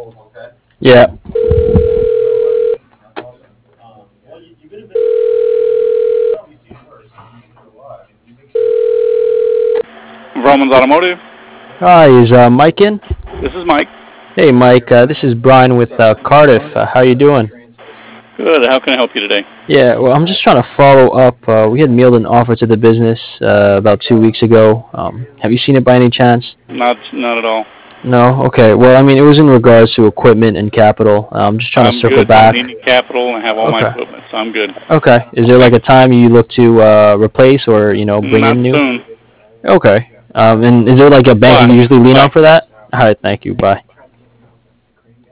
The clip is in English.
Yeah. Romans Automotive. Hi, is Mike in? This is Mike. Hey, Mike. This is Brian with Cardiff. How you doing? Good. How can I help you today? Yeah, well, I'm just trying to follow up. We had mailed an offer to the business about 2 weeks ago. Have you seen it by any chance? Not at all. No? Okay. Well, I mean, it was in regards to equipment and capital. I'm just trying to I'm circle good. Don't back. need any capital and have all my Okay. equipment, so I'm good. Okay. Is there Okay. like a time you look to replace or, bring Not in new? soon. Okay. And is there like a bank you Bye. usually lean on Bye. for that? All right. Thank you. Bye.